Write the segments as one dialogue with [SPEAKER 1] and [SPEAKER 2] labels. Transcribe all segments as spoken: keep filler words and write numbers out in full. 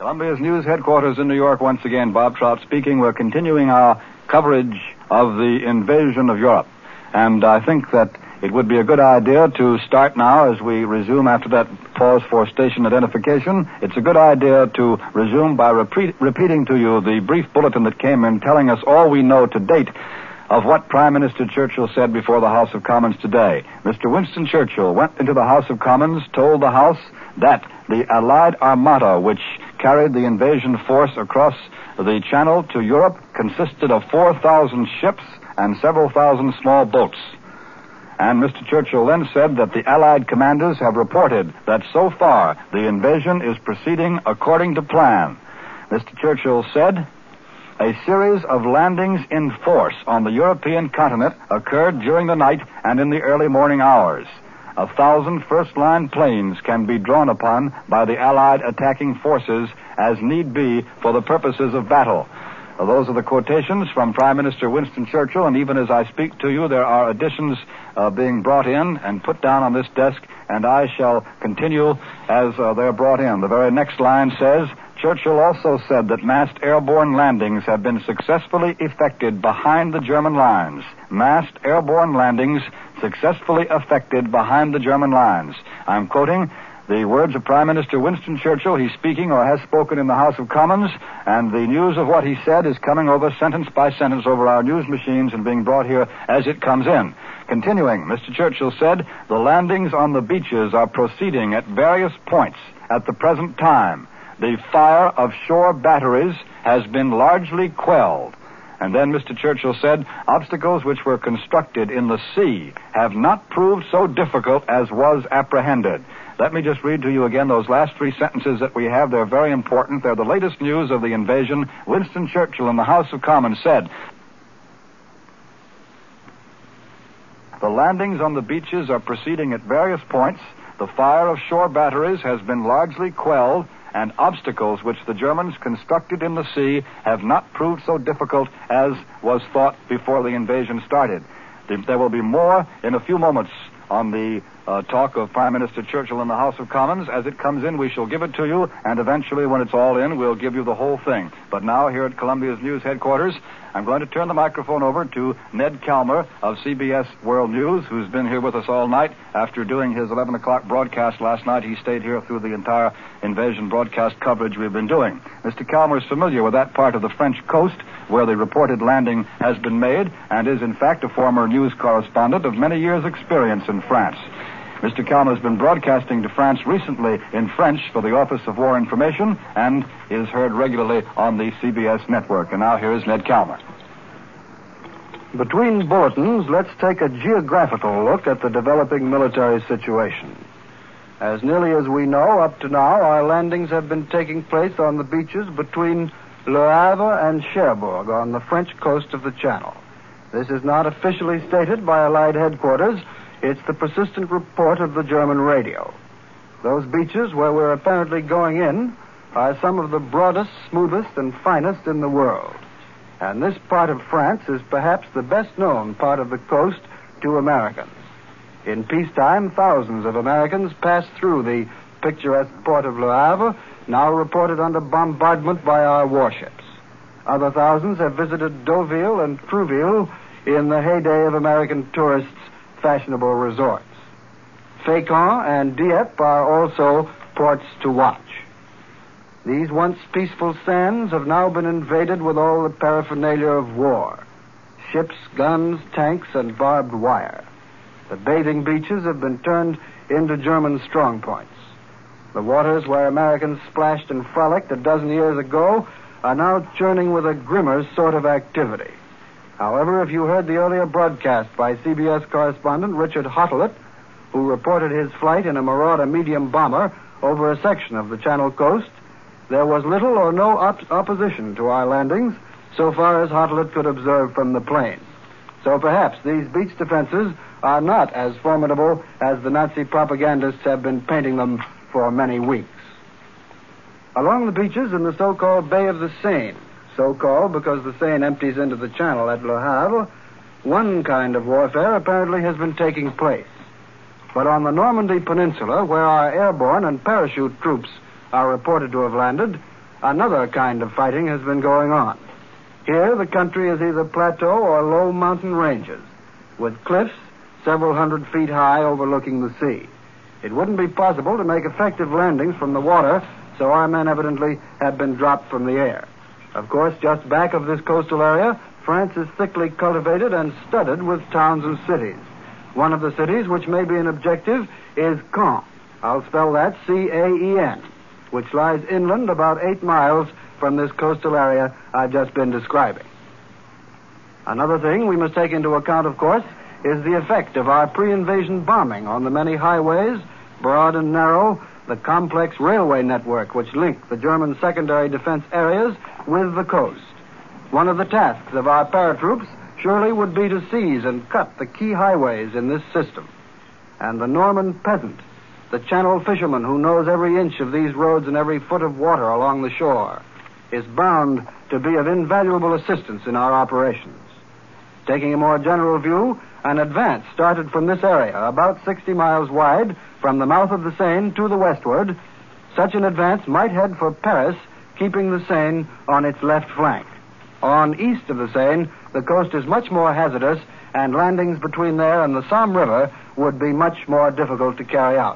[SPEAKER 1] Columbia's news headquarters in New York once again. Bob Trout speaking. We're continuing our coverage of the invasion of Europe. And I think that it would be a good idea to start now as we resume after that pause for station identification. It's a good idea to resume by repeat, repeating to you the brief bulletin that came in telling us all we know to date of what Prime Minister Churchill said before the House of Commons today. Mister Winston Churchill went into the House of Commons, told the House that the Allied Armada, which carried the invasion force across the Channel to Europe, consisted of four thousand ships and several thousand small boats. And Mister Churchill then said that the Allied commanders have reported that so far the invasion is proceeding according to plan. Mister Churchill said, "A series of landings in force on the European continent occurred during the night and in the early morning hours. A thousand first-line planes can be drawn upon by the Allied attacking forces as need be for the purposes of battle." Well, those are the quotations from Prime Minister Winston Churchill, and even as I speak to you, there are additions uh, being brought in and put down on this desk, and I shall continue as uh, they're brought in. The very next line says, Churchill also said that massed airborne landings have been successfully effected behind the German lines. Massed airborne landings successfully effected behind the German lines. I'm quoting the words of Prime Minister Winston Churchill. He's speaking or has spoken in the House of Commons, and the news of what he said is coming over sentence by sentence over our news machines and being brought here as it comes in. Continuing, Mister Churchill said, "The landings on the beaches are proceeding at various points at the present time. The fire of shore batteries has been largely quelled." And then Mister Churchill said, "Obstacles which were constructed in the sea have not proved so difficult as was apprehended." Let me just read to you again those last three sentences that we have. They're very important. They're the latest news of the invasion. Winston Churchill in the House of Commons said, "The landings on the beaches are proceeding at various points. The fire of shore batteries has been largely quelled, and obstacles which the Germans constructed in the sea have not proved so difficult as was thought before the invasion started." There will be more in a few moments on the uh, talk of Prime Minister Churchill in the House of Commons. As it comes in, we shall give it to you, and eventually, when it's all in, we'll give you the whole thing. But now, here at Columbia's news headquarters, I'm going to turn the microphone over to Ned Calmer of C B S World News, who's been here with us all night. After doing his eleven o'clock broadcast last night, he stayed here through the entire invasion broadcast coverage we've been doing. Mister Calmer is familiar with that part of the French coast where the reported landing has been made, and is, in fact, a former news correspondent of many years' experience in France. Mister Calmer has been broadcasting to France recently in French for the Office of War Information and is heard regularly on the C B S network. And now here is Ned Calmer.
[SPEAKER 2] Between bulletins, let's take a geographical look at the developing military situation. As nearly as we know, up to now, our landings have been taking place on the beaches between Le Havre and Cherbourg on the French coast of the Channel. This is not officially stated by Allied headquarters. It's the persistent report of the German radio. Those beaches where we're apparently going in are some of the broadest, smoothest, and finest in the world. And this part of France is perhaps the best-known part of the coast to Americans. In peacetime, thousands of Americans pass through the picturesque port of Le Havre, now reported under bombardment by our warships. Other thousands have visited Deauville and Trouville in the heyday of American tourists' fashionable resorts. Fécamp and Dieppe are also ports to watch. These once peaceful sands have now been invaded with all the paraphernalia of war. Ships, guns, tanks, and barbed wire. The bathing beaches have been turned into German strongpoints. The waters where Americans splashed and frolicked a dozen years ago are now churning with a grimmer sort of activity. However, if you heard the earlier broadcast by C B S correspondent Richard Hottelet, who reported his flight in a Marauder medium bomber over a section of the Channel coast, there was little or no op- opposition to our landings, so far as Hottelet could observe from the plane. So perhaps these beach defenses are not as formidable as the Nazi propagandists have been painting them for many weeks. Along the beaches in the so-called Bay of the Seine, so-called because the Seine empties into the Channel at Le Havre, one kind of warfare apparently has been taking place. But on the Normandy Peninsula, where our airborne and parachute troops are reported to have landed, another kind of fighting has been going on. Here, the country is either plateau or low mountain ranges, with cliffs several hundred feet high overlooking the sea. It wouldn't be possible to make effective landings from the water, so our men evidently had been dropped from the air. Of course, just back of this coastal area, France is thickly cultivated and studded with towns and cities. One of the cities which may be an objective is Caen. I'll spell that C A E N, which lies inland about eight miles from this coastal area I've just been describing. Another thing we must take into account, of course, is the effect of our pre-invasion bombing on the many highways, broad and narrow, the complex railway network which link the German secondary defense areas with the coast. One of the tasks of our paratroops surely would be to seize and cut the key highways in this system. And the Norman peasant, the channel fisherman who knows every inch of these roads and every foot of water along the shore, is bound to be of invaluable assistance in our operations. Taking a more general view, an advance started from this area, about sixty miles wide, from the mouth of the Seine to the westward. Such an advance might head for Paris, keeping the Seine on its left flank. On east of the Seine, the coast is much more hazardous, and landings between there and the Somme River would be much more difficult to carry out.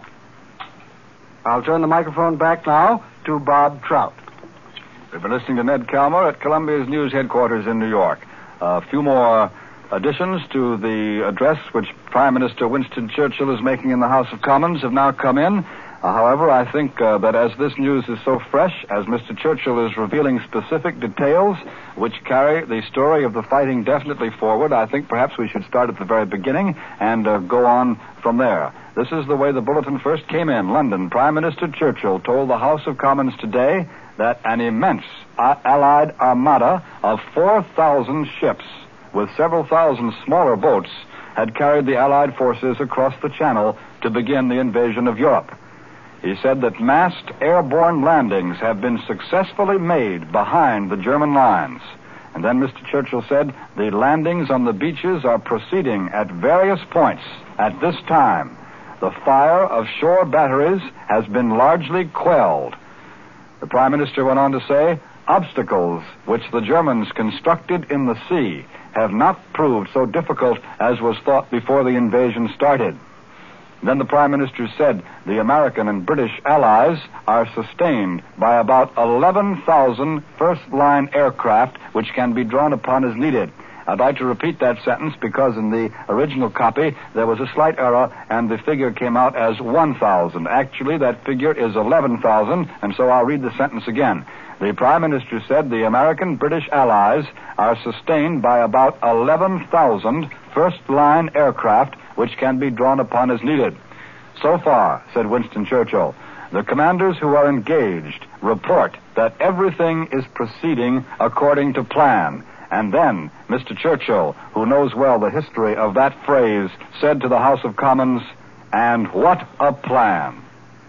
[SPEAKER 2] I'll turn the microphone back now to Bob Trout.
[SPEAKER 1] We've been listening to Ned Calmer at Columbia's news headquarters in New York. A few more additions to the address which Prime Minister Winston Churchill is making in the House of Commons have now come in. Uh, however, I think uh, that as this news is so fresh, as Mister Churchill is revealing specific details which carry the story of the fighting definitely forward, I think perhaps we should start at the very beginning and uh, go on from there. This is the way the bulletin first came in. London, Prime Minister Churchill told the House of Commons today that an immense uh, Allied armada of four thousand ships with several thousand smaller boats had carried the Allied forces across the Channel to begin the invasion of Europe. He said that massed airborne landings have been successfully made behind the German lines. And then Mister Churchill said the landings on the beaches are proceeding at various points at this time. The fire of shore batteries has been largely quelled. The Prime Minister went on to say, obstacles which the Germans constructed in the sea have not proved so difficult as was thought before the invasion started. Then the Prime Minister said the American and British allies are sustained by about eleven thousand first-line aircraft which can be drawn upon as needed. I'd like to repeat that sentence because in the original copy there was a slight error and the figure came out as one thousand. Actually, that figure is eleven thousand, and so I'll read the sentence again. The Prime Minister said the American-British allies are sustained by about eleven thousand first-line aircraft which can be drawn upon as needed. So far, said Winston Churchill, the commanders who are engaged report that everything is proceeding according to plan. And then Mister Churchill, who knows well the history of that phrase, said to the House of Commons, and what a plan.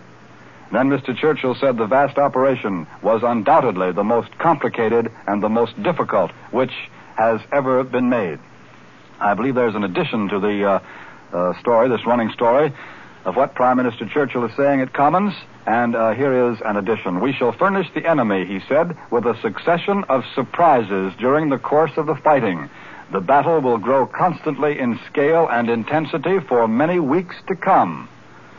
[SPEAKER 1] Then Mister Churchill said the vast operation was undoubtedly the most complicated and the most difficult which has ever been made. I believe there's an addition to the uh, uh, story, this running story, of what Prime Minister Churchill is saying at Commons, and uh, here is an addition. We shall furnish the enemy, he said, with a succession of surprises during the course of the fighting. The battle will grow constantly in scale and intensity for many weeks to come.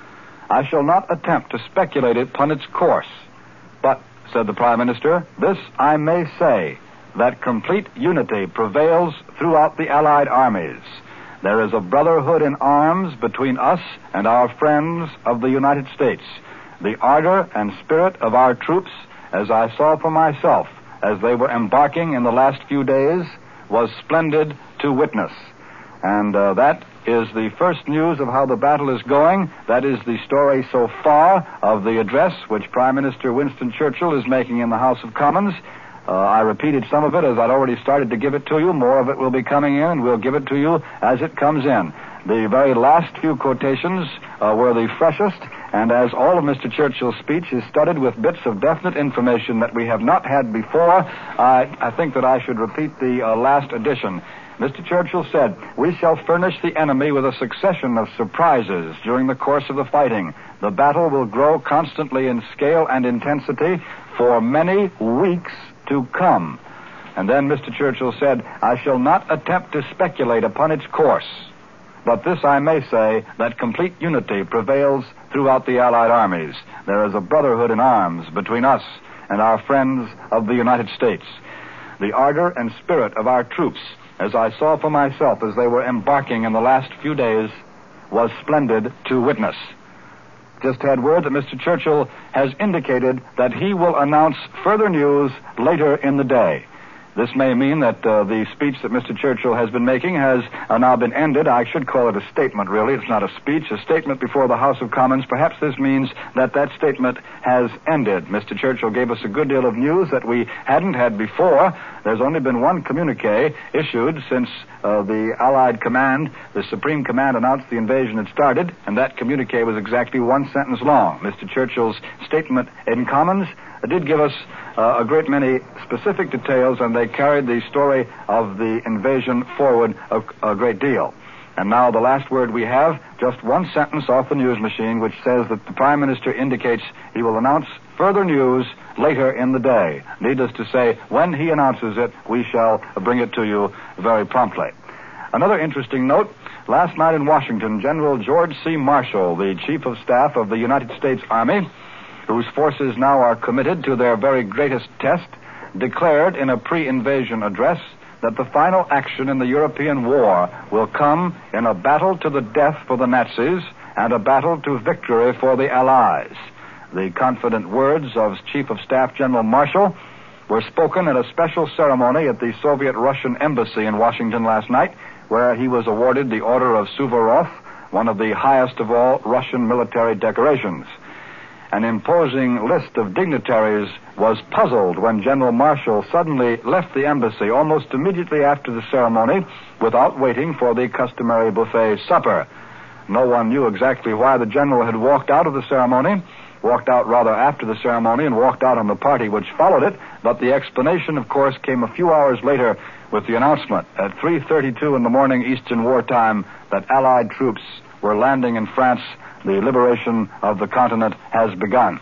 [SPEAKER 1] I shall not attempt to speculate upon its course, but, said the Prime Minister, this I may say, that complete unity prevails throughout the Allied armies. There is a brotherhood in arms between us and our friends of the United States. The ardor and spirit of our troops, as I saw for myself as they were embarking in the last few days, was splendid to witness. And uh, that is the first news of how the battle is going. That is the story so far of the address which Prime Minister Winston Churchill is making in the House of Commons. Uh, I repeated some of it as I'd already started to give it to you. More of it will be coming in, and we'll give it to you as it comes in. The very last few quotations uh, were the freshest, and as all of Mister Churchill's speech is studded with bits of definite information that we have not had before, I, I think that I should repeat the uh, last addition. Mister Churchill said, we shall furnish the enemy with a succession of surprises during the course of the fighting. The battle will grow constantly in scale and intensity for many weeks to come. And then Mister Churchill said, I shall not attempt to speculate upon its course. But this I may say, that complete unity prevails throughout the Allied armies. There is a brotherhood in arms between us and our friends of the United States. The ardor and spirit of our troops, as I saw for myself as they were embarking in the last few days, was splendid to witness. Just had word that Mister Churchill has indicated that he will announce further news later in the day. This may mean that uh, the speech that Mister Churchill has been making has uh, now been ended. I should call it a statement, really. It's not a speech, a statement before the House of Commons. Perhaps this means that that statement has ended. Mister Churchill gave us a good deal of news that we hadn't had before. There's only been one communique issued since uh, the Allied command, the Supreme Command, announced the invasion had started, and that communique was exactly one sentence long. Mister Churchill's statement in Commons did give us uh, a great many specific details, and they carried the story of the invasion forward a, a great deal. And now the last word we have, just one sentence off the news machine, which says that the Prime Minister indicates he will announce further news later in the day. Needless to say, when he announces it, we shall bring it to you very promptly. Another interesting note, last night in Washington, General George C. Marshall, the Chief of Staff of the United States Army, whose forces now are committed to their very greatest test, declared in a pre-invasion address that the final action in the European war will come in a battle to the death for the Nazis and a battle to victory for the Allies. The confident words of Chief of Staff General Marshall were spoken at a special ceremony at the Soviet-Russian Embassy in Washington last night, where he was awarded the Order of Suvorov, one of the highest of all Russian military decorations. An imposing list of dignitaries was puzzled when General Marshall suddenly left the embassy almost immediately after the ceremony without waiting for the customary buffet supper. No one knew exactly why the general had walked out of the ceremony, walked out rather after the ceremony and walked out on the party which followed it, but the explanation, of course, came a few hours later with the announcement at three thirty-two in the morning Eastern wartime that Allied troops were landing in France. The liberation of the continent has begun.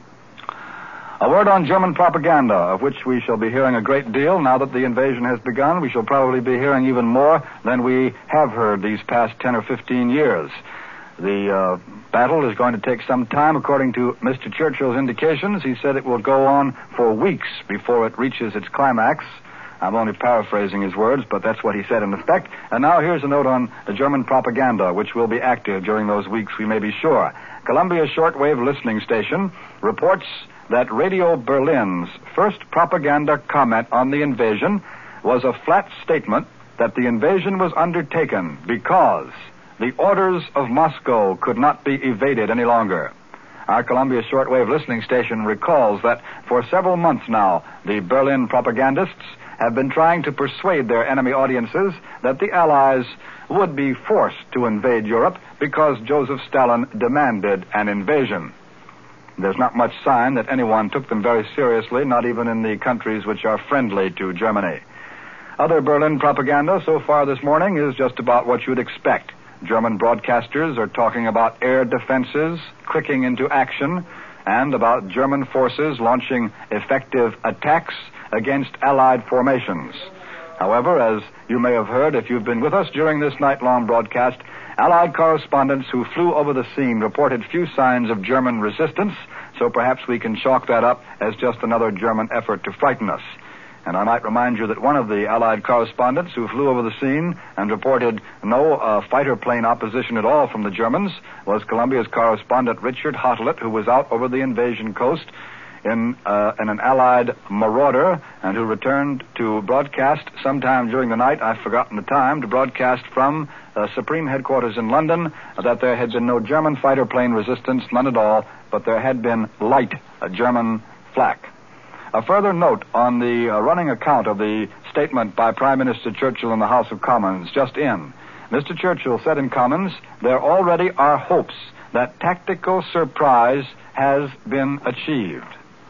[SPEAKER 1] A word on German propaganda, of which we shall be hearing a great deal. Now that the invasion has begun, we shall probably be hearing even more than we have heard these past ten or fifteen years. The uh, battle is going to take some time, according to Mister Churchill's indications. He said it will go on for weeks before it reaches its climax. I'm only paraphrasing his words, but that's what he said in effect. And now here's a note on the German propaganda, which will be active during those weeks, we may be sure. Columbia shortwave listening station reports that Radio Berlin's first propaganda comment on the invasion was a flat statement that the invasion was undertaken because the orders of Moscow could not be evaded any longer. Our Columbia shortwave listening station recalls that for several months now, the Berlin propagandists have been trying to persuade their enemy audiences that the Allies would be forced to invade Europe because Joseph Stalin demanded an invasion. There's not much sign that anyone took them very seriously, not even in the countries which are friendly to Germany. Other Berlin propaganda so far this morning is just about what you'd expect. German broadcasters are talking about air defenses clicking into action and about German forces launching effective attacks against Allied formations. However, as you may have heard if you've been with us during this night-long broadcast, Allied correspondents who flew over the scene reported few signs of German resistance, so perhaps we can chalk that up as just another German effort to frighten us. And I might remind you that one of the Allied correspondents who flew over the scene and reported no uh, fighter plane opposition at all from the Germans was Columbia's correspondent Richard Hottelet, who was out over the invasion coast in, uh, in an Allied Marauder and who returned to broadcast sometime during the night, I've forgotten the time, to broadcast from uh, Supreme Headquarters in London that there had been no German fighter plane resistance, none at all, but there had been light uh, German flak. A further note on the uh, running account of the statement by Prime Minister Churchill in the House of Commons just in. Mister Churchill said in Commons, there already are hopes that tactical surprise has been achieved.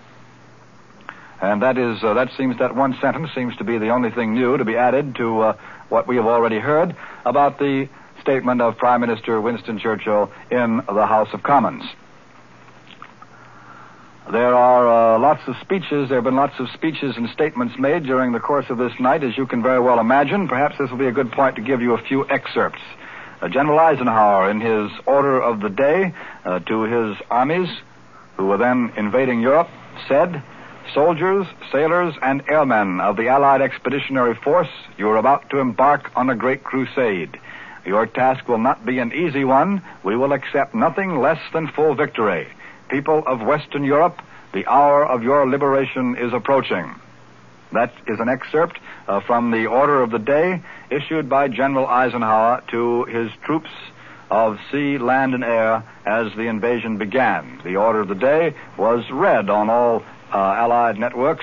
[SPEAKER 1] And that is, uh, that seems, that one sentence seems to be the only thing new to be added to uh, what we have already heard about the statement of Prime Minister Winston Churchill in the House of Commons. There are uh, lots of speeches. There have been lots of speeches and statements made during the course of this night, as you can very well imagine. Perhaps this will be a good point to give you a few excerpts. Uh, General Eisenhower, in his order of the day uh, to his armies, who were then invading Europe, said, "Soldiers, sailors, and airmen of the Allied Expeditionary Force, you are about to embark on a great crusade. Your task will not be an easy one. We will accept nothing less than full victory. People of Western Europe, the hour of your liberation is approaching." That is an excerpt uh, from the order of the day issued by General Eisenhower to his troops of sea, land, and air as the invasion began. The order of the day was read on all uh, Allied networks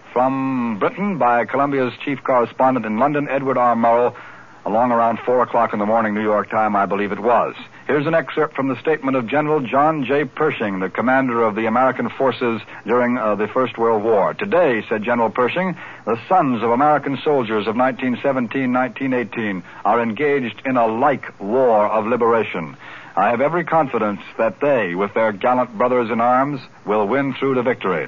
[SPEAKER 1] from Britain by Columbia's chief correspondent in London, Edward R. Murrow, along around four o'clock in the morning, New York time, I believe it was. Here's an excerpt from the statement of General John J. Pershing, the commander of the American forces during uh, the First World War. "Today," said General Pershing, "the sons of American soldiers of nineteen seventeen, nineteen eighteen are engaged in a like war of liberation. I have every confidence that they, with their gallant brothers in arms, will win through to victory."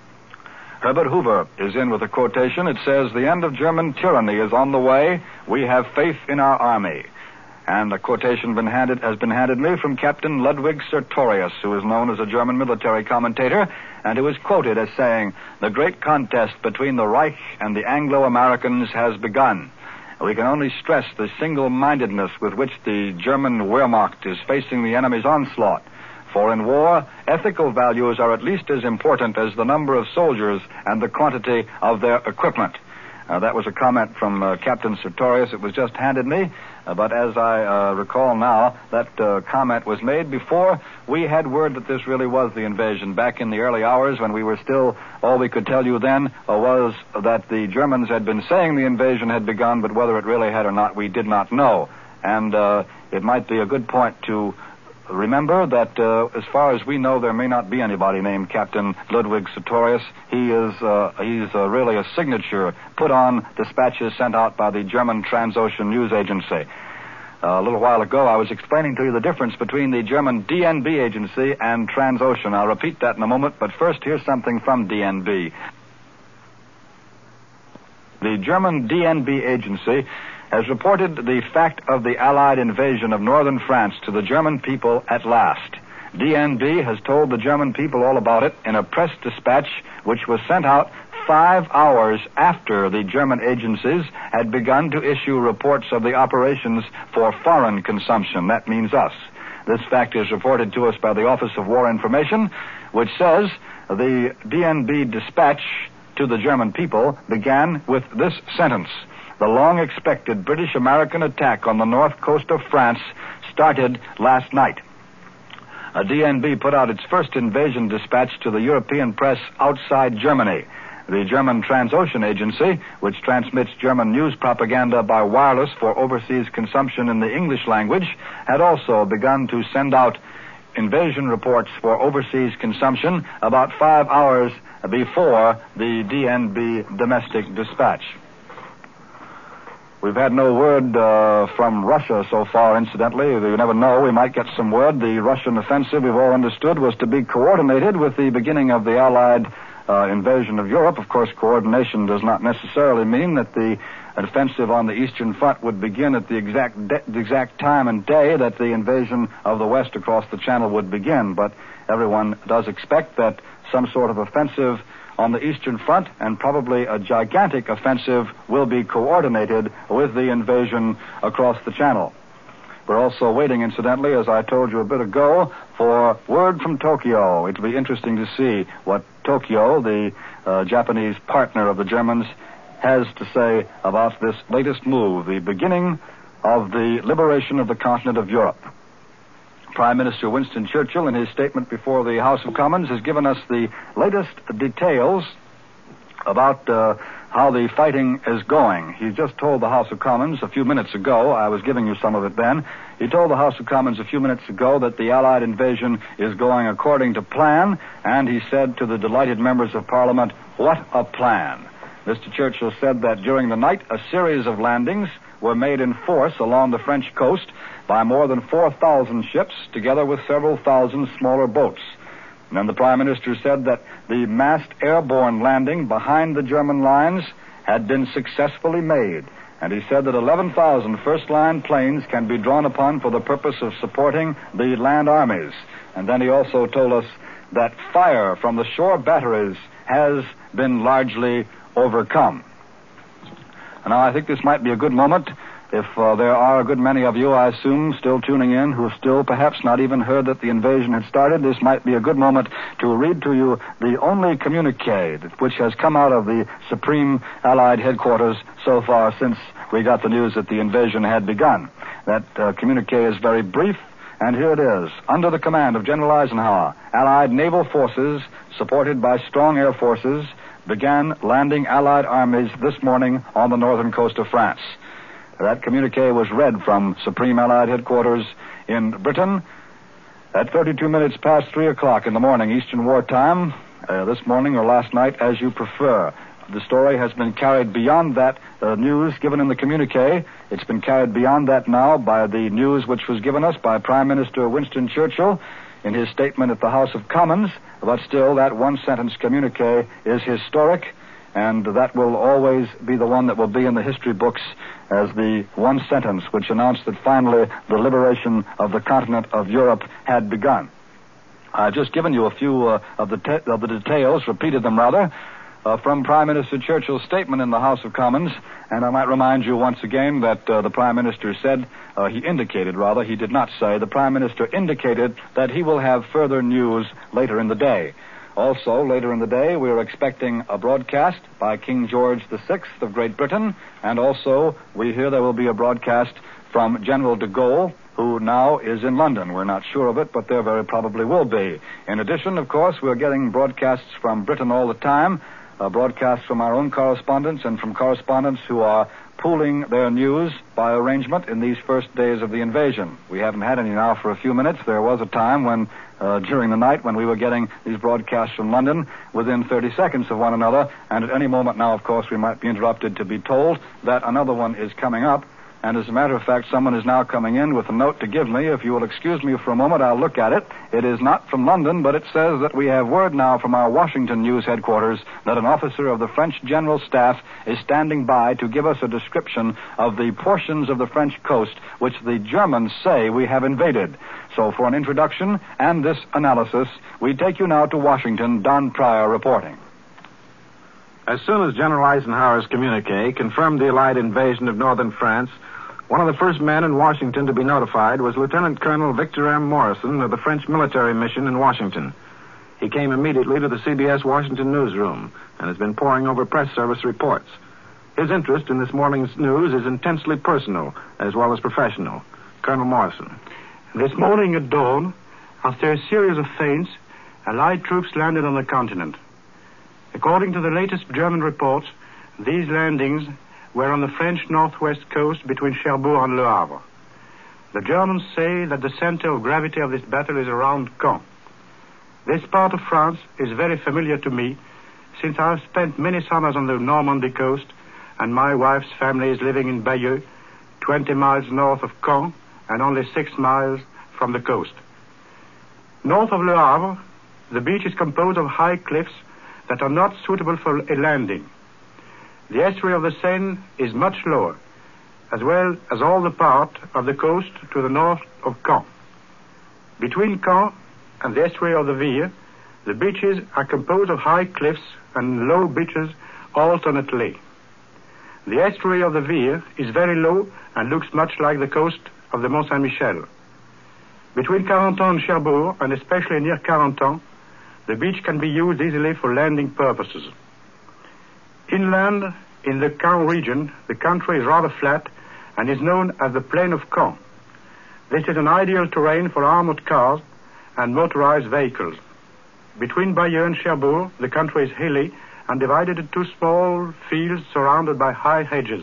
[SPEAKER 1] Herbert Hoover is in with a quotation. It says, "The end of German tyranny is on the way. We have faith in our army." And a quotation been handed, has been handed me from Captain Ludwig Sertorius, who is known as a German military commentator, and who is quoted as saying, "The great contest between the Reich and the Anglo-Americans has begun. We can only stress the single-mindedness with which the German Wehrmacht is facing the enemy's onslaught. For in war, ethical values are at least as important as the number of soldiers and the quantity of their equipment." Uh, that was a comment from uh, Captain Sertorius. It was just handed me, uh, but as I uh, recall now, that uh, comment was made before we had word that this really was the invasion. Back in the early hours when we were still, all we could tell you then uh, was that the Germans had been saying the invasion had begun, but whether it really had or not, we did not know. And uh, it might be a good point to remember that, uh, as far as we know, there may not be anybody named Captain Ludwig Sertorius. He is, uh, he's uh, really a signature put on dispatches sent out by the German Transocean News Agency. Uh, a little while ago, I was explaining to you the difference between the German D N B agency and Transocean. I'll repeat that in a moment, but first, here's something from D N B. The German D N B agency has reported the fact of the Allied invasion of northern France to the German people at last. D N B has told the German people all about it in a press dispatch which was sent out five hours after the German agencies had begun to issue reports of the operations for foreign consumption. That means us. This fact is reported to us by the Office of War Information, which says the D N B dispatch to the German people began with this sentence: "The long-expected British-American attack on the north coast of France started last night." A D N B put out its first invasion dispatch to the European press outside Germany. The German Transocean Agency, which transmits German news propaganda by wireless for overseas consumption in the English language, had also begun to send out invasion reports for overseas consumption about five hours before the D N B domestic dispatch. We've had no word uh, from Russia so far, incidentally. You never know. We might get some word. The Russian offensive, we've all understood, was to be coordinated with the beginning of the Allied uh, invasion of Europe. Of course, coordination does not necessarily mean that the offensive on the Eastern Front would begin at the exact, de- the exact time and day that the invasion of the West across the Channel would begin. But everyone does expect that some sort of offensive on the Eastern Front, and probably a gigantic offensive, will be coordinated with the invasion across the Channel. We're also waiting, incidentally, as I told you a bit ago, for word from Tokyo. It'll be interesting to see what Tokyo, the uh, Japanese partner of the Germans, has to say about this latest move, the beginning of the liberation of the continent of Europe. Prime Minister Winston Churchill, in his statement before the House of Commons, has given us the latest details about uh, how the fighting is going. He just told the House of Commons a few minutes ago, I was giving you some of it then, he told the House of Commons a few minutes ago that the Allied invasion is going according to plan, and he said to the delighted members of Parliament, "What a plan." Mister Churchill said that during the night, a series of landings were made in force along the French coast by more than four thousand ships, together with several thousand smaller boats. And then the Prime Minister said that the massed airborne landing behind the German lines had been successfully made. And he said that eleven thousand first-line planes can be drawn upon for the purpose of supporting the land armies. And then he also told us that fire from the shore batteries has been largely overcome. And now I think this might be a good moment. If uh, there are a good many of you, I assume, still tuning in, who have still perhaps not even heard that the invasion had started, this might be a good moment to read to you the only communique which has come out of the Supreme Allied Headquarters so far since we got the news that the invasion had begun. That uh, communique is very brief, and here it is. Under the command of General Eisenhower, Allied naval forces, supported by strong air forces, began landing Allied armies this morning on the northern coast of France. That communique was read from Supreme Allied Headquarters in Britain at thirty-two minutes past three o'clock in the morning, Eastern Wartime, uh, this morning or last night, as you prefer. The story has been carried beyond that uh, news given in the communique. It's been carried beyond that now by the news which was given us by Prime Minister Winston Churchill in his statement at the House of Commons. But still, that one-sentence communique is historic, and that will always be the one that will be in the history books as the one sentence which announced that finally the liberation of the continent of Europe had begun. I've just given you a few uh, of, the te- of the details, repeated them rather, uh, from Prime Minister Churchill's statement in the House of Commons, and I might remind you once again that uh, the Prime Minister said, uh, he indicated rather, he did not say, the Prime Minister indicated that he will have further news later in the day. Also, later in the day, we are expecting a broadcast by King George the Sixth of Great Britain, and also we hear there will be a broadcast from General de Gaulle, who now is in London. We're not sure of it, but there very probably will be. In addition, of course, we're getting broadcasts from Britain all the time, uh, broadcasts from our own correspondents and from correspondents who are pooling their news by arrangement in these first days of the invasion. We haven't had any now for a few minutes. There was a time when Uh, during the night when we were getting these broadcasts from London within thirty seconds of one another, and at any moment now, of course, we might be interrupted to be told that another one is coming up. And as a matter of fact, someone is now coming in with a note to give me. If you will excuse me for a moment, I'll look at it. It is not from London, but it says that we have word now from our Washington news headquarters that an officer of the French General Staff is standing by to give us a description of the portions of the French coast which the Germans say we have invaded. So for an introduction and this analysis, we take you now to Washington. Don Pryor reporting.
[SPEAKER 3] As soon as General Eisenhower's communique confirmed the Allied invasion of northern France, one of the first men in Washington to be notified was Lieutenant Colonel Victor M. Morrison of the French military mission in Washington. He came immediately to the C B S Washington newsroom and has been poring over press service reports. His interest in this morning's news is intensely personal as well as professional. Colonel Morrison.
[SPEAKER 4] This morning at dawn, after a series of feints, Allied troops landed on the continent. According to the latest German reports, these landings were on the French northwest coast between Cherbourg and Le Havre. The Germans say that the center of gravity of this battle is around Caen. This part of France is very familiar to me, since I have spent many summers on the Normandy coast, and my wife's family is living in Bayeux, twenty miles north of Caen, and only six miles from the coast. North of Le Havre, the beach is composed of high cliffs that are not suitable for a landing. The estuary of the Seine is much lower, as well as all the part of the coast to the north of Caen. Between Caen and the estuary of the Vire, the beaches are composed of high cliffs and low beaches alternately. The estuary of the Vire is very low and looks much like the coast of the Mont Saint-Michel. Between Carentan and Cherbourg, and especially near Carentan, the beach can be used easily for landing purposes. Inland, in the Caen region, the country is rather flat and is known as the Plain of Caen. This is an ideal terrain for armored cars and motorized vehicles. Between Bayeux and Cherbourg, the country is hilly and divided into two small fields surrounded by high hedges.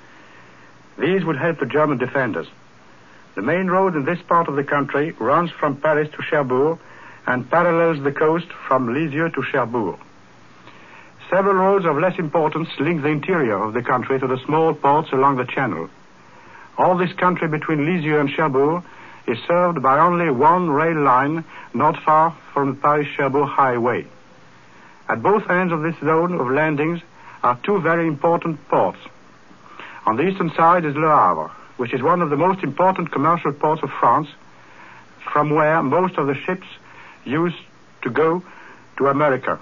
[SPEAKER 4] These would help the German defenders. The main road in this part of the country runs from Paris to Cherbourg and parallels the coast from Lisieux to Cherbourg. Several roads of less importance link the interior of the country to the small ports along the channel. All this country between Lisieux and Cherbourg is served by only one rail line not far from the Paris-Cherbourg highway. At both ends of this zone of landings are two very important ports. On the eastern side is Le Havre, which is one of the most important commercial ports of France, from where most of the ships used to go to America.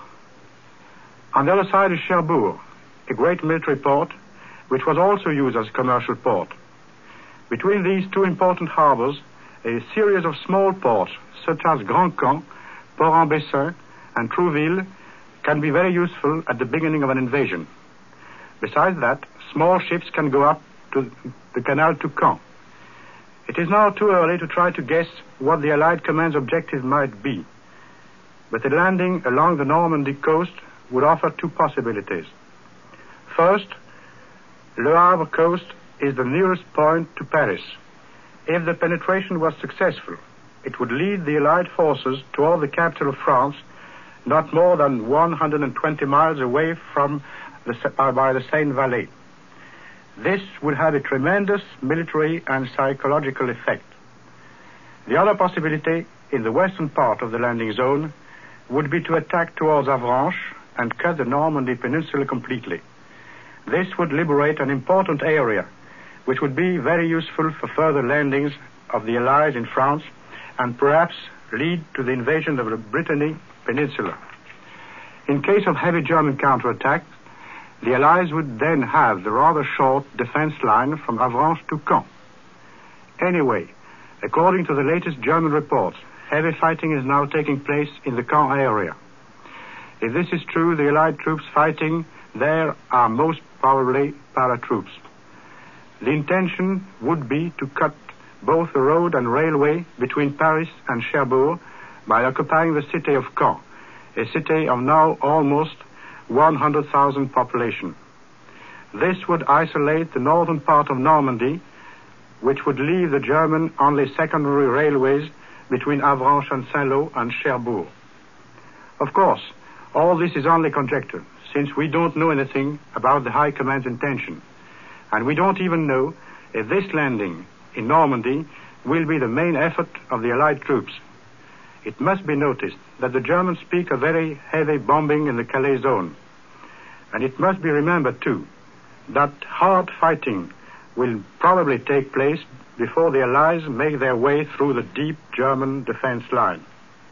[SPEAKER 4] On the other side is Cherbourg, a great military port, which was also used as a commercial port. Between these two important harbors, a series of small ports, such as Grand Camp, Port-en-Bessin, and Trouville, can be very useful at the beginning of an invasion. Besides that, small ships can go up to the canal to Caen. It is now too early to try to guess what the Allied command's objective might be, but a landing along the Normandy coast would offer two possibilities. First, Le Havre coast is the nearest point to Paris. If the penetration was successful, it would lead the Allied forces toward the capital of France, not more than one hundred twenty miles away from the, uh, by the Seine Valley. This would have a tremendous military and psychological effect. The other possibility, in the western part of the landing zone, would be to attack towards Avranches and cut the Normandy Peninsula completely. This would liberate an important area, which would be very useful for further landings of the Allies in France and perhaps lead to the invasion of the Brittany Peninsula. In case of heavy German counterattack, the Allies would then have the rather short defense line from Avranches to Caen. Anyway, according to the latest German reports, heavy fighting is now taking place in the Caen area. If this is true, the Allied troops fighting there are most probably paratroops. The intention would be to cut both the road and railway between Paris and Cherbourg by occupying the city of Caen, a city of now almost one hundred thousand population. This would isolate the northern part of Normandy, which would leave the German only secondary railways between Avranches and Saint-Lô and Cherbourg. Of course, all this is only conjecture, since we don't know anything about the High Command's intention, and we don't even know if this landing in Normandy will be the main effort of the Allied troops. It must be noticed that the Germans speak of very heavy bombing in the Calais zone. And it must be remembered, too, that hard fighting will probably take place before the Allies make their way through the deep German defense line.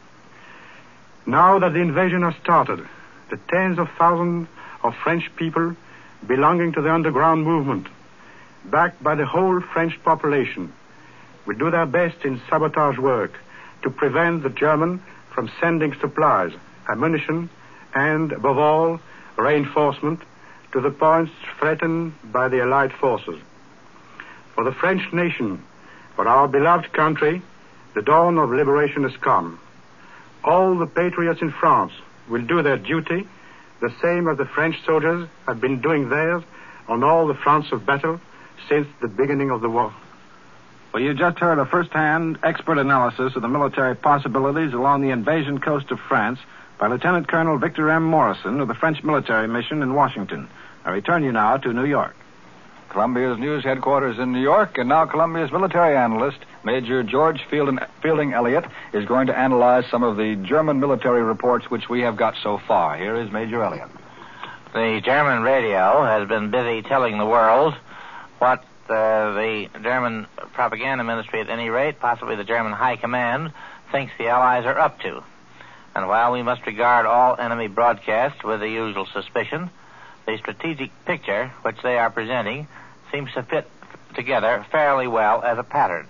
[SPEAKER 4] Now that the invasion has started, the tens of thousands of French people belonging to the underground movement, backed by the whole French population, will do their best in sabotage work to prevent the German from sending supplies, ammunition, and, above all, reinforcement to the points threatened by the Allied forces. For the French nation, for our beloved country, the dawn of liberation has come. All the patriots in France will do their duty, the same as the French soldiers have been doing theirs on all the fronts of battle since the beginning of the war.
[SPEAKER 3] Well, you just heard a first-hand expert analysis of the military possibilities along the invasion coast of France by Lieutenant Colonel Victor M. Morrison of the French military mission in Washington. I return you now to New York.
[SPEAKER 1] Columbia's news headquarters in New York, and now Columbia's military analyst, Major George Fielding, Fielding Elliott, is going to analyze some of the German military reports which we have got so far. Here is Major Elliott.
[SPEAKER 5] The German radio has been busy telling the world what uh, the German propaganda ministry, at any rate, possibly the German High Command, thinks the Allies are up to. And while we must regard all enemy broadcasts with the usual suspicion, the strategic picture which they are presenting seems to fit together fairly well as a pattern.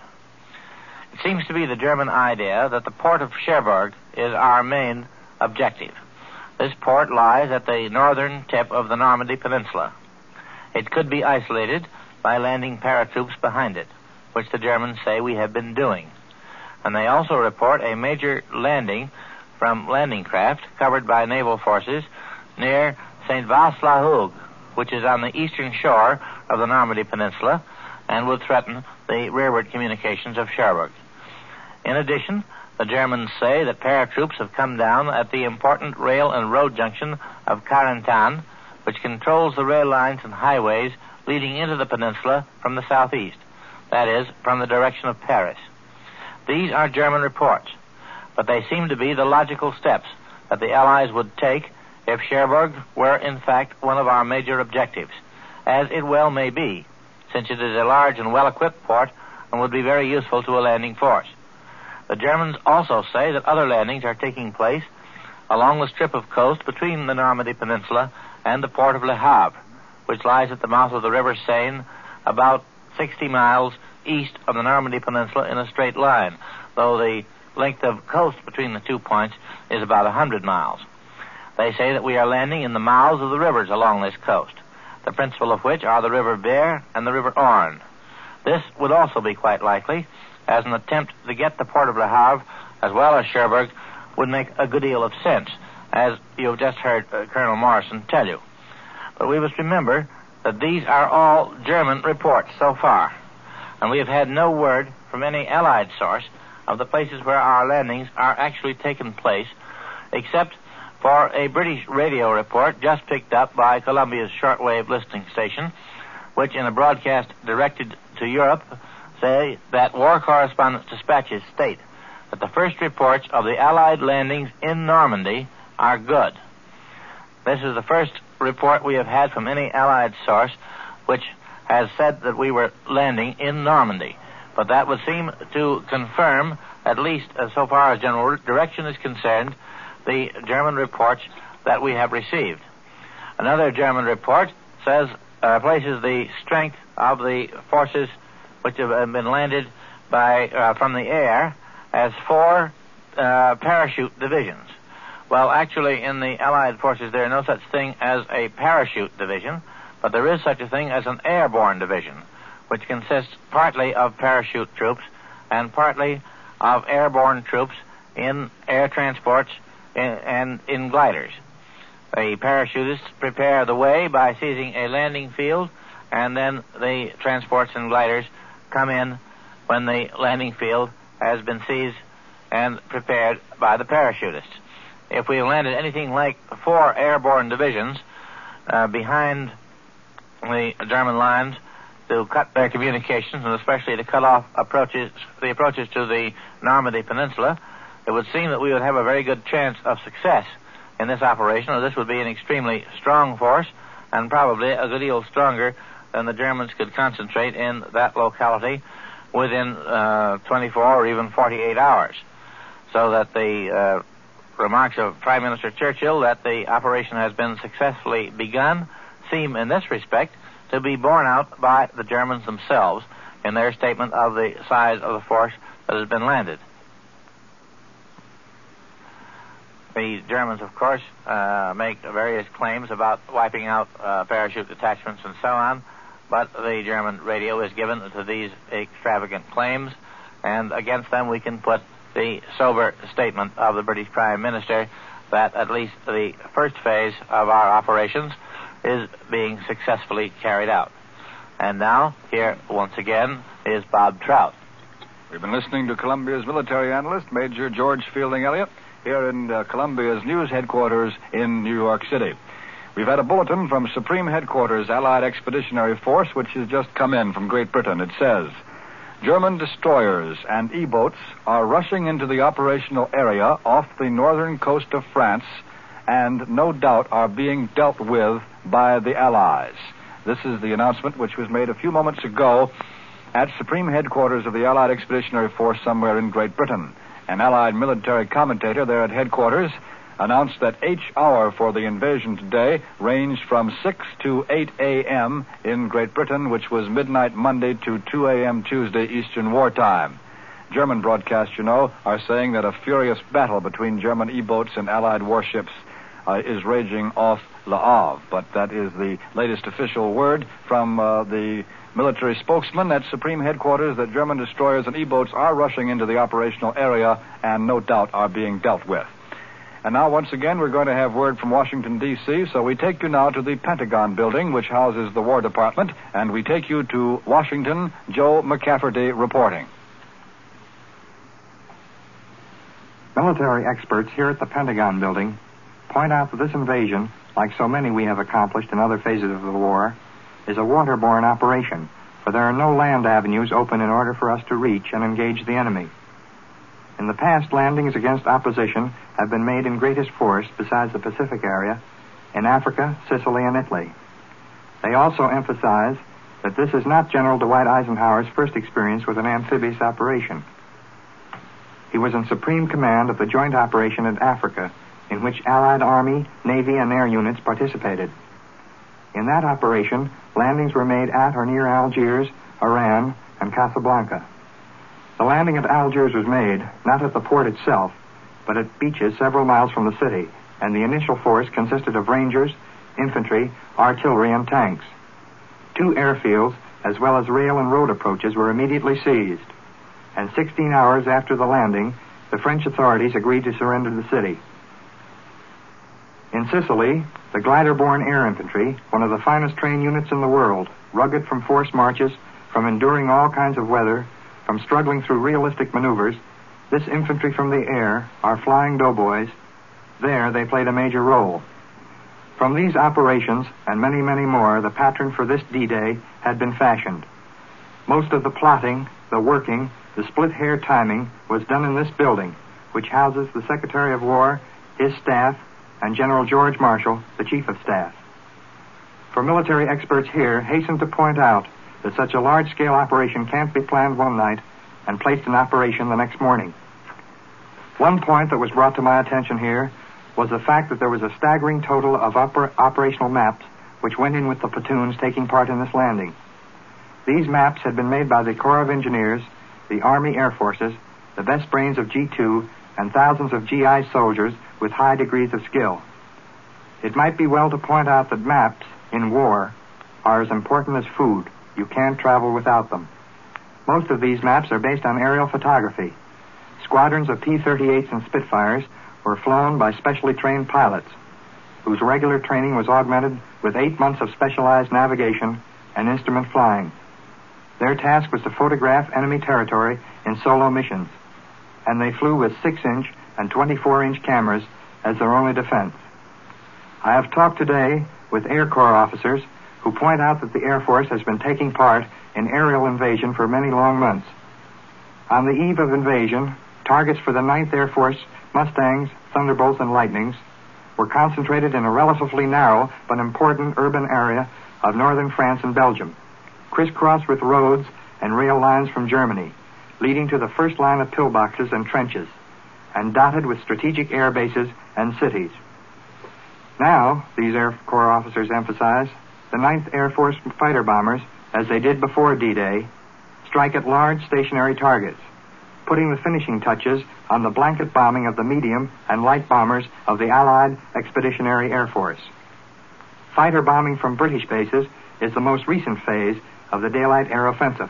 [SPEAKER 5] It seems to be the German idea that the port of Cherbourg is our main objective. This port lies at the northern tip of the Normandy Peninsula. It could be isolated by landing paratroops behind it, which the Germans say we have been doing. And they also report a major landing from landing craft covered by naval forces near Saint Vaast-la-Hougue, which is on the eastern shore of the Normandy Peninsula and would threaten the rearward communications of Cherbourg. In addition, the Germans say that paratroops have come down at the important rail and road junction of Carentan, which controls the rail lines and highways leading into the peninsula from the southeast, that is, from the direction of Paris. These are German reports, but they seem to be the logical steps that the Allies would take if Cherbourg were, in fact, one of our major objectives, as it well may be, since it is a large and well-equipped port and would be very useful to a landing force. The Germans also say that other landings are taking place along the strip of coast between the Normandy Peninsula and the port of Le Havre, which lies at the mouth of the River Seine about sixty miles east of the Normandy Peninsula in a straight line, though the length of coast between the two points is about one hundred miles. They say that we are landing in the mouths of the rivers along this coast, the principal of which are the River Bière and the River Orne. This would also be quite likely, as an attempt to get the port of Le Havre, as well as Cherbourg, would make a good deal of sense, as you have just heard uh, Colonel Morrison tell you. But we must remember that these are all German reports so far, and we have had no word from any Allied source of the places where our landings are actually taking place, except for a British radio report just picked up by Columbia's shortwave listening station, which in a broadcast directed to Europe say that war correspondence dispatches state that the first reports of the Allied landings in Normandy are good. This is the first report we have had from any Allied source which has said that we were landing in Normandy. But that would seem to confirm, at least as so far as general direction is concerned, the German reports that we have received. Another German report says, uh, places the strength of the forces which have been landed by uh, from the air as four uh, parachute divisions. Well, actually, in the Allied forces, there is no such thing as a parachute division, but there is such a thing as an airborne division, which consists partly of parachute troops and partly of airborne troops in air transports in, and in gliders. The parachutists prepare the way by seizing a landing field, and then the transports and gliders come in when the landing field has been seized and prepared by the parachutists. If we landed anything like four airborne divisions uh, behind the German lines to cut their communications, and especially to cut off approaches, the approaches to the Normandy Peninsula, it would seem that we would have a very good chance of success in this operation, or this would be an extremely strong force, and probably a good deal stronger than the Germans could concentrate in that locality within uh, twenty-four or even forty-eight hours. So that the uh, remarks of Prime Minister Churchill that the operation has been successfully begun seem in this respect to be borne out by the Germans themselves in their statement of the size of the force that has been landed. The Germans, of course, uh, make various claims about wiping out uh, parachute detachments and so on, but the German radio is given to these extravagant claims, and against them we can put the sober statement of the British Prime Minister that at least the first phase of our operations is being successfully carried out. And now, here once again is Bob Trout.
[SPEAKER 1] We've been listening to Columbia's military analyst, Major George Fielding Elliott, here in uh, Columbia's news headquarters in New York City. We've had a bulletin from Supreme Headquarters Allied Expeditionary Force, which has just come in from Great Britain. It says, German destroyers and E-boats are rushing into the operational area off the northern coast of France and no doubt are being dealt with by the Allies. This is the announcement which was made a few moments ago at Supreme Headquarters of the Allied Expeditionary Force somewhere in Great Britain. An Allied military commentator there at headquarters announced that each hour for the invasion today ranged from six to eight a.m. in Great Britain, which was midnight Monday to two a.m. Tuesday Eastern Wartime. German broadcasts, you know, are saying that a furious battle between German E-boats and Allied warships uh, is raging off Le Havre. But that is the latest official word from uh, the military spokesman at Supreme Headquarters that German destroyers and E-boats are rushing into the operational area and no doubt are being dealt with. And now, once again, we're going to have word from Washington, D C, so we take you now to the Pentagon building, which houses the War Department, and we take you to Washington, Joe McCafferty reporting.
[SPEAKER 6] Military experts here at the Pentagon building point out that this invasion, like so many we have accomplished in other phases of the war, is a waterborne operation, for there are no land avenues open in order for us to reach and engage the enemy. In the past, landings against opposition have been made in greatest force, besides the Pacific area, in Africa, Sicily, and Italy. They also emphasize that this is not General Dwight Eisenhower's first experience with an amphibious operation. He was in supreme command of the joint operation in Africa, in which Allied Army, Navy, and air units participated. In that operation, landings were made at or near Algiers, Oran, and Casablanca. The landing at Algiers was made not at the port itself, but at beaches several miles from the city, and the initial force consisted of rangers, infantry, artillery, and tanks. Two airfields, as well as rail and road approaches, were immediately seized, and sixteen hours after the landing, the French authorities agreed to surrender the city. In Sicily, the glider-borne air infantry, one of the finest trained units in the world, rugged from forced marches, from enduring all kinds of weather, from struggling through realistic maneuvers, this infantry from the air are flying doughboys. There they played a major role. From these operations, and many, many more, the pattern for this D-Day had been fashioned. Most of the plotting, the working, the split-hair timing was done in this building, which houses the Secretary of War, his staff, and General George Marshall, the Chief of Staff. For military experts here hasten to point out that such a large-scale operation can't be planned one night and placed in operation the next morning. One point that was brought to my attention here was the fact that there was a staggering total of oper- operational maps which went in with the platoons taking part in this landing. These maps had been made by the Corps of Engineers, the Army Air Forces, the best brains of G two, and thousands of G I soldiers with high degrees of skill. It might be well to point out that maps, in war, are as important as food. You can't travel without them. Most of these maps are based on aerial photography. Squadrons of P thirty-eights and Spitfires were flown by specially trained pilots, whose regular training was augmented with eight months of specialized navigation and instrument flying. Their task was to photograph enemy territory in solo missions, and they flew with six-inch and twenty-four-inch cameras as their only defense. I have talked today with Air Corps officers who point out that the Air Force has been taking part in aerial invasion for many long months. On the eve of invasion, targets for the ninth Air Force Mustangs, Thunderbolts, and Lightnings were concentrated in a relatively narrow but important urban area of northern France and Belgium, crisscrossed with roads and rail lines from Germany, leading to the first line of pillboxes and trenches, and dotted with strategic air bases and cities. Now, these Air Corps officers emphasize, the ninth Air Force fighter bombers, as they did before D-Day, strike at large stationary targets, putting the finishing touches on the blanket bombing of the medium and light bombers of the Allied Expeditionary Air Force. Fighter bombing from British bases is the most recent phase of the daylight air offensive.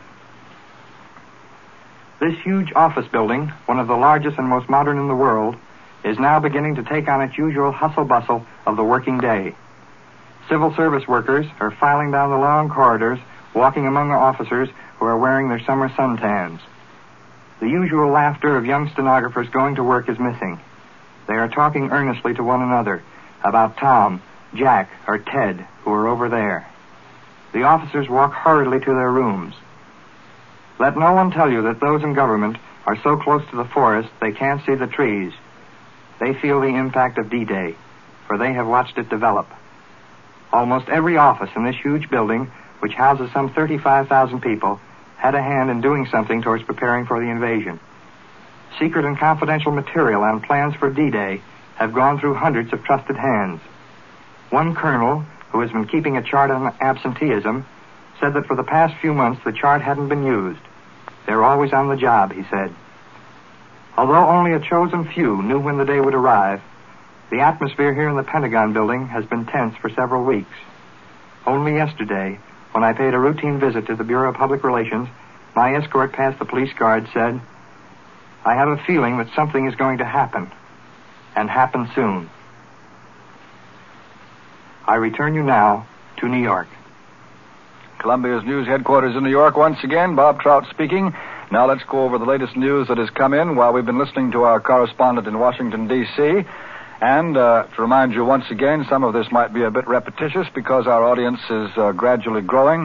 [SPEAKER 6] This huge office building, one of the largest and most modern in the world, is now beginning to take on its usual hustle-bustle of the working day. Civil service workers are filing down the long corridors, walking among the officers who are wearing their summer suntans. The usual laughter of young stenographers going to work is missing. They are talking earnestly to one another about Tom, Jack, or Ted, who are over there. The officers walk hurriedly to their rooms. Let no one tell you that those in government are so close to the forest they can't see the trees. They feel the impact of D-Day, for they have watched it develop. Almost every office in this huge building, which houses some thirty-five thousand people, had a hand in doing something towards preparing for the invasion. Secret and confidential material on plans for D-Day have gone through hundreds of trusted hands. One colonel, who has been keeping a chart on absenteeism, said that for the past few months the chart hadn't been used. They're always on the job, he said. Although only a chosen few knew when the day would arrive, the atmosphere here in the Pentagon building has been tense for several weeks. Only yesterday, when I paid a routine visit to the Bureau of Public Relations, my escort past the police guard said, "I have a feeling that something is going to happen, and happen soon." I return you now to New York.
[SPEAKER 1] Columbia's news headquarters in New York once again. Bob Trout speaking. Now let's go over the latest news that has come in while we've been listening to our correspondent in Washington, D C And uh, to remind you once again, some of this might be a bit repetitious because our audience is uh, gradually growing.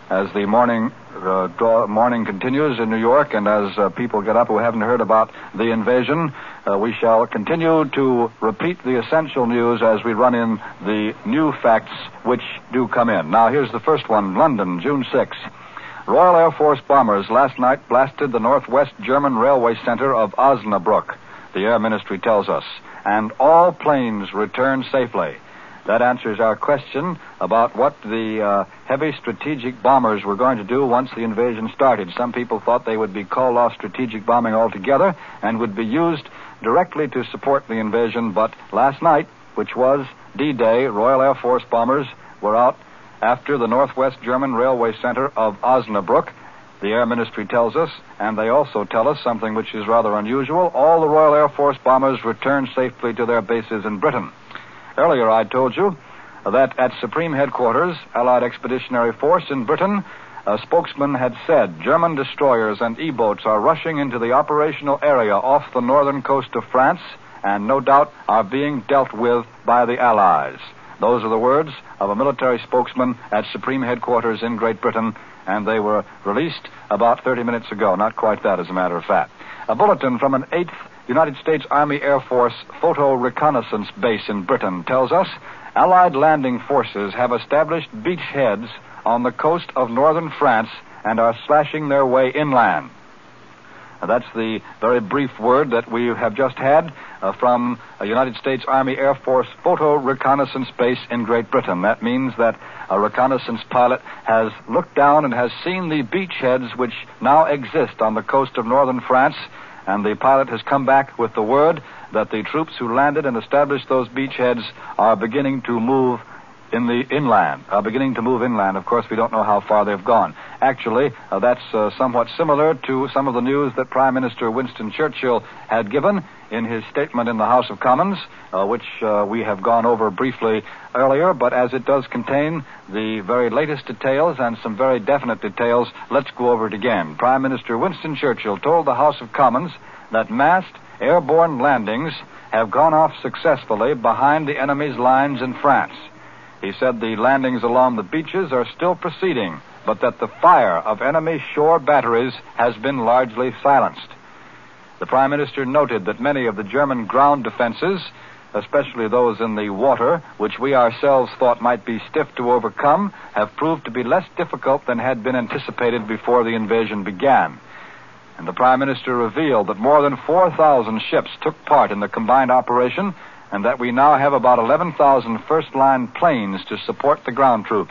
[SPEAKER 1] as the morning uh, draw, morning continues in New York, and as uh, people get up who haven't heard about the invasion, uh, we shall continue to repeat the essential news as we run in the new facts which do come in. Now, here's the first one. London, June sixth. Royal Air Force bombers last night blasted the northwest German railway center of Osnabrück, the Air Ministry tells us, and all planes returned safely. That answers our question about what the uh, heavy strategic bombers were going to do once the invasion started. Some people thought they would be called off strategic bombing altogether and would be used directly to support the invasion. But last night, which was D-Day, Royal Air Force bombers were out after the northwest German railway center of Osnabrück, the Air Ministry tells us, and they also tell us something which is rather unusual. All the Royal Air Force bombers returned safely to their bases in Britain. Earlier, I told you that at Supreme Headquarters, Allied Expeditionary Force in Britain, a spokesman had said German destroyers and E-boats are rushing into the operational area off the northern coast of France and no doubt are being dealt with by the Allies. Those are the words of a military spokesman at Supreme Headquarters in Great Britain, and they were released about thirty minutes ago. Not quite that, as a matter of fact. A bulletin from an eighth United States Army Air Force photo reconnaissance base in Britain tells us Allied landing forces have established beachheads on the coast of northern France and are slashing their way inland. Now, that's the very brief word that we have just had uh, from a United States Army Air Force photo reconnaissance base in Great Britain. That means that a reconnaissance pilot has looked down and has seen the beachheads which now exist on the coast of northern France, and the pilot has come back with the word that the troops who landed and established those beachheads are beginning to move in the inland, are beginning to move inland. Of course, we don't know how far they've gone. Actually, uh, that's uh, somewhat similar to some of the news that Prime Minister Winston Churchill had given in his statement in the House of Commons, uh, which uh, we have gone over briefly earlier, but as it does contain the very latest details and some very definite details, let's go over it again. Prime Minister Winston Churchill told the House of Commons that massed airborne landings have gone off successfully behind the enemy's lines in France. He said the landings along the beaches are still proceeding, but that the fire of enemy shore batteries has been largely silenced. The Prime Minister noted that many of the German ground defenses, especially those in the water, which we ourselves thought might be stiff to overcome, have proved to be less difficult than had been anticipated before the invasion began. And the Prime Minister revealed that more than four thousand ships took part in the combined operation, and that we now have about eleven thousand first-line planes to support the ground troops.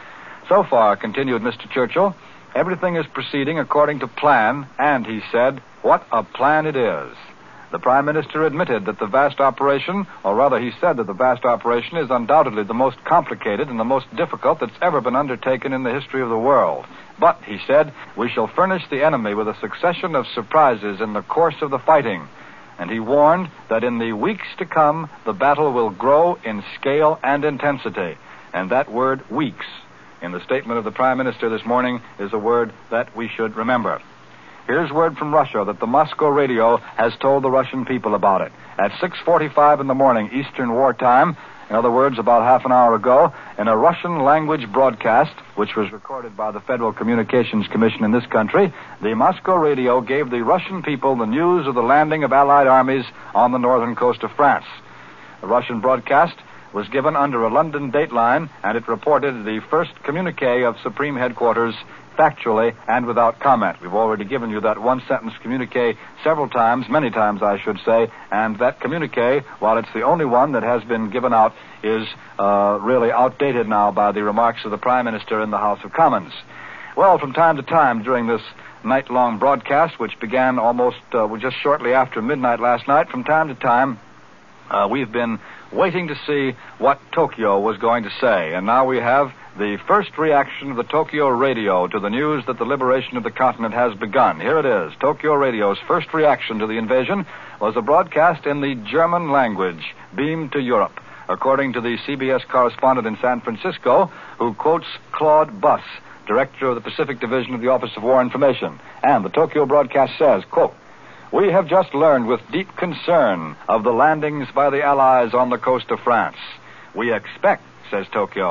[SPEAKER 1] So far, continued Mister Churchill, everything is proceeding according to plan, and, he said, what a plan it is. The Prime Minister admitted that the vast operation, or rather he said that the vast operation is undoubtedly the most complicated and the most difficult that's ever been undertaken in the history of the world. But, he said, we shall furnish the enemy with a succession of surprises in the course of the fighting. And he warned that in the weeks to come, the battle will grow in scale and intensity. And that word, weeks, in the statement of the Prime Minister this morning, is a word that we should remember. Here's word from Russia that the Moscow radio has told the Russian people about it. At six forty-five in the morning, Eastern War Time, in other words, about half an hour ago, in a Russian language broadcast, which was recorded by the Federal Communications Commission in this country, the Moscow radio gave the Russian people the news of the landing of Allied armies on the northern coast of France. The Russian broadcast was given under a London dateline, and it reported the first communique of Supreme Headquarters factually and without comment. We've already given you that one-sentence communique several times, many times I should say, and that communique, while it's the only one that has been given out, is uh, really outdated now by the remarks of the Prime Minister in the House of Commons. Well, from time to time during this night-long broadcast, which began almost uh, just shortly after midnight last night, from time to time uh, we've been waiting to see what Tokyo was going to say, and now we have the first reaction of the Tokyo radio to the news that the liberation of the continent has begun. Here it is. Tokyo radio's first reaction to the invasion was a broadcast in the German language, beamed to Europe, according to the C B S correspondent in San Francisco, who quotes Claude Buss, director of the Pacific Division of the Office of War Information. And the Tokyo broadcast says, quote, "We have just learned with deep concern of the landings by the Allies on the coast of France. We expect," says Tokyo,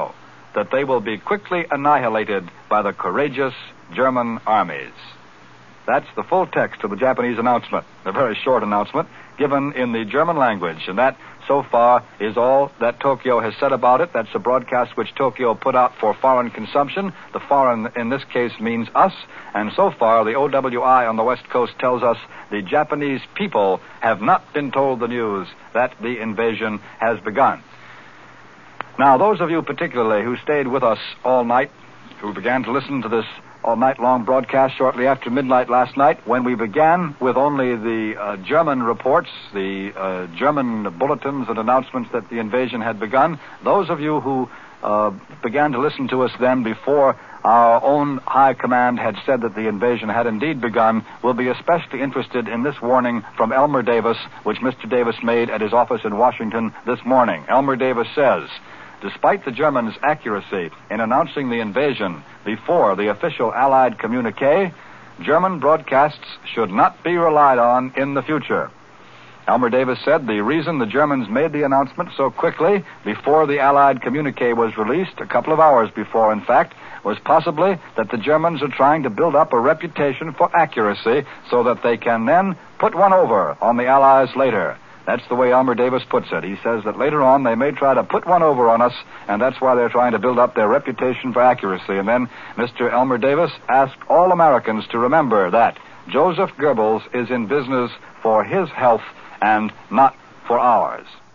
[SPEAKER 1] that they will be quickly annihilated by the courageous German armies. That's the full text of the Japanese announcement, a very short announcement given in the German language. And that, so far, is all that Tokyo has said about it. That's a broadcast which Tokyo put out for foreign consumption. The foreign, in this case, means us. And so far, the O W I on the West Coast tells us the Japanese people have not been told the news that the invasion has begun. Now, those of you particularly who stayed with us all night, who began to listen to this all-night-long broadcast shortly after midnight last night, when we began with only the uh, German reports, the uh, German bulletins and announcements that the invasion had begun, those of you who uh, began to listen to us then before our own high command had said that the invasion had indeed begun will be especially interested in this warning from Elmer Davis, which Mister Davis made at his office in Washington this morning. Elmer Davis says, despite the Germans' accuracy in announcing the invasion before the official Allied communique, German broadcasts should not be relied on in the future. Elmer Davis said the reason the Germans made the announcement so quickly before the Allied communique was released, a couple of hours before, in fact, was possibly that the Germans are trying to build up a reputation for accuracy so that they can then put one over on the Allies later. That's the way Elmer Davis puts it. He says that later on they may try to put one over on us, and that's why they're trying to build up their reputation for accuracy. And then Mister Elmer Davis asked all Americans to remember that Joseph Goebbels is in business for his health and not for ours.